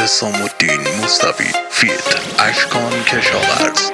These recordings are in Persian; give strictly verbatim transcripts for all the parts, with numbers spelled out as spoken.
حسام الدین موسوی فیت اشکان کشاورز.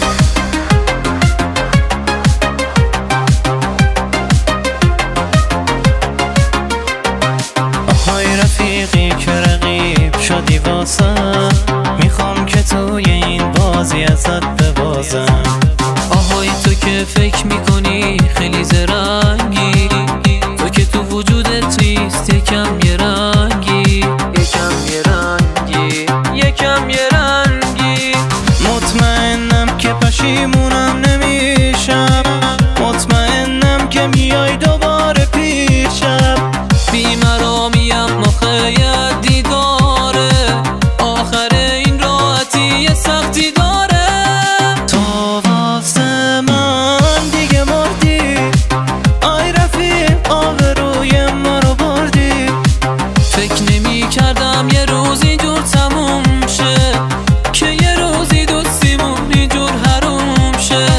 آهای رفیقی که رقیب شدی واسم، میخوام که توی این بازی ازت ببازم. آهای تو که فکر میکنی خیلی زرنگی، تو که تو وجودت نیست یکم یه رنگی، یکم یه رنگی، یکم یه رنگی. مطمئنم که پشیمونم نمیشم، مطمئنم که میای دوباره پیشم. بیمرامیم مخیل دیداره، آخر این راحتی یه سختی داره. تو واسه من دیگه مردی، آی رفیق آبروی ما رو بردی. فکر نمی کردم یه روز اینجور تموم شه، که یه روزی دوستیمون اینجور حروم شه.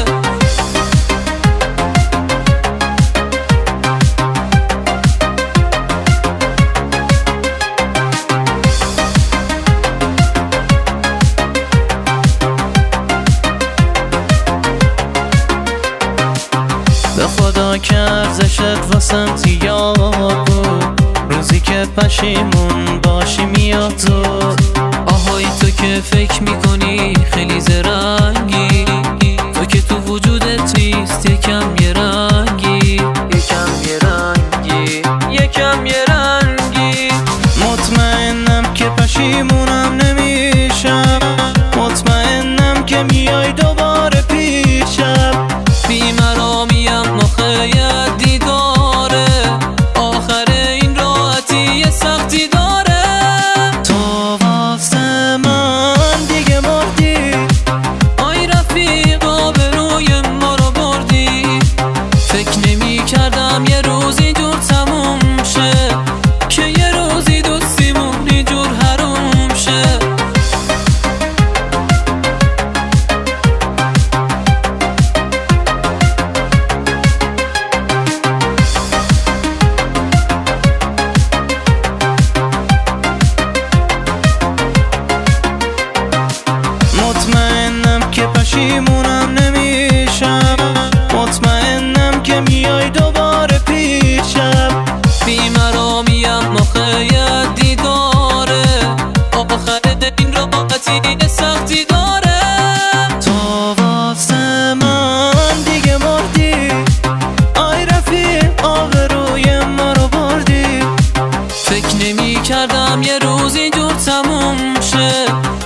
به خدا که ارزشت واسم زیاد بود، روزی که پشیمون باشی میاد زود. آهای تو که فکر میکنی خیلی زرنگی، تو که تو وجودت نیست یکم یه رنگی، یکم یه رنگی، یکم یه رنگی. مطمئنم که پشیمونم نمیشم، مطمئنم که میای دوباره پیشم. بیمرامیم مخیل دیداره، آخر این راحتی یه سختی داره. تو واسه من دیگه مردی، آی رفیق آبروی ما رو بردی. فکر نمی کردم یه روز اینجور تموم شه، که یه روزی دوستیمون اینجور حروم شه. مطمئنم که پشیمونم نمیشم، مطمئنم که میای دوباره پیشم. بیمرامیم مخیل دیداره، آخر این راحتی یه سختی داره. تو واسه من دیگه مردی، آی رفیق آبروی ما رو بردی. فکر نمی کردم یه روز اینجور تموم شه،